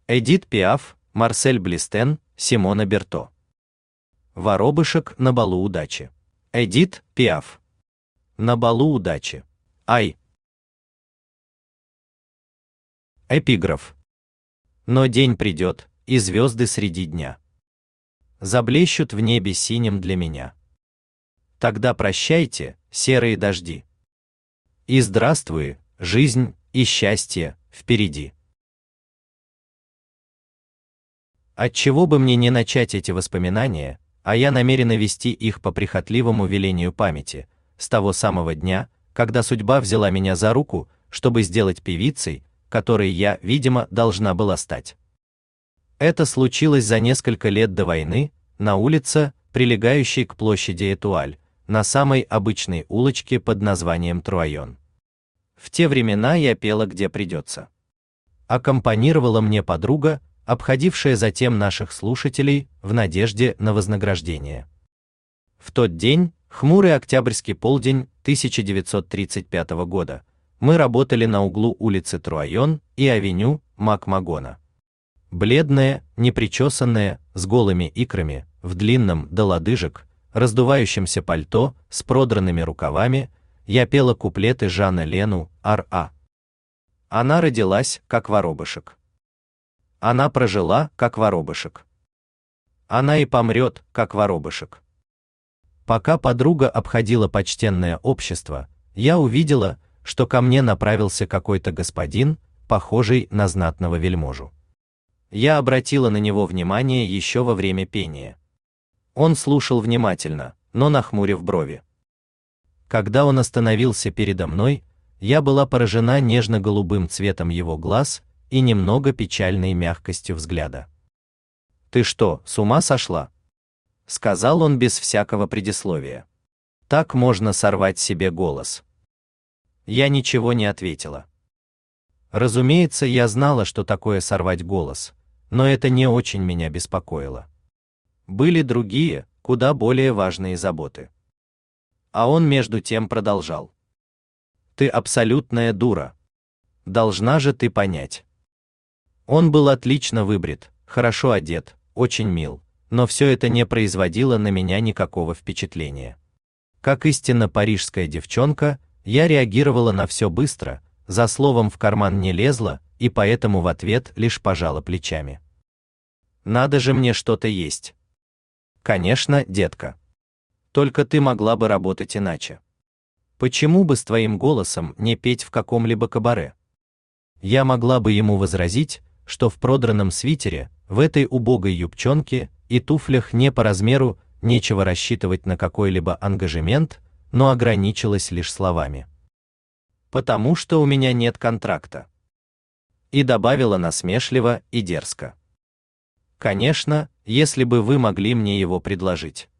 Эдит Пиаф, Марсель Блистен, Симона Берто. Воробышек на балу удачи. Эдит Пиаф. На балу удачи. Ай. Эпиграф. Но день придет, и звезды среди дня заблещут в небе синим для меня. Тогда прощайте, серые дожди. И здравствуй, жизнь и счастье впереди. Отчего бы мне не начать эти воспоминания, а я намерена вести их по прихотливому велению памяти, с того самого дня, когда судьба взяла меня за руку, чтобы сделать певицей, которой я, видимо, должна была стать. Это случилось за несколько лет до войны, на улице, прилегающей к площади Этуаль, на самой обычной улочке под названием Труайон. В те времена я пела где придется. Аккомпанировала мне подруга, обходившая затем наших слушателей в надежде на вознаграждение. В тот день, хмурый октябрьский полдень 1935 года, мы работали на углу улицы Труайон и авеню Макмагона. Бледная, непричесанная, с голыми икрами, в длинном до лодыжек, раздувающемся пальто, с продранными рукавами, я пела куплеты Жана Лену, Р.А. Она родилась, как воробышек. Она прожила, как воробышек. Она и помрет, как воробышек. Пока подруга обходила почтенное общество, я увидела, что ко мне направился какой-то господин, похожий на знатного вельможу. Я обратила на него внимание еще во время пения. Он слушал внимательно, но нахмурив брови. Когда он остановился передо мной, я была поражена нежно-голубым цветом его глаз и немного печальной мягкостью взгляда. «Ты что, с ума сошла?» — сказал он без всякого предисловия. «Так можно сорвать себе голос». Я ничего не ответила. Разумеется, я знала, что такое сорвать голос, но это не очень меня беспокоило. Были другие, куда более важные заботы. А он между тем продолжал. «Ты абсолютная дура. Должна же ты понять». Он был отлично выбрит, хорошо одет, очень мил, но все это не производило на меня никакого впечатления. Как истинно парижская девчонка, я реагировала на все быстро, за словом в карман не лезла, и поэтому в ответ лишь пожала плечами. «Надо же мне что-то есть». «Конечно, детка. Только ты могла бы работать иначе. Почему бы с твоим голосом не петь в каком-либо кабаре?» Я могла бы ему возразить, что в продранном свитере, в этой убогой юбчонке и туфлях не по размеру нечего рассчитывать на какой-либо ангажемент, но ограничилась лишь словами. «Потому что у меня нет контракта». И добавила насмешливо и дерзко. «Конечно, если бы вы могли мне его предложить».